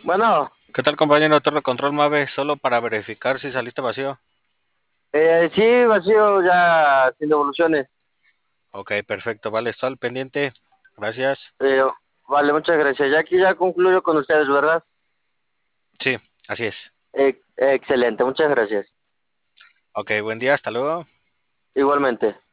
Bueno, ¿Qué tal, compañero? Torre Control Mave, solo para verificar si saliste vacío. sí, vacío ya sin devoluciones. Ok, perfecto, vale, está al pendiente. Gracias. Eh, vale, muchas gracias. Ya aquí ya concluyo con ustedes, ¿verdad? Sí, así es. Excelente, muchas gracias. Ok, buen día, hasta luego. Igualmente.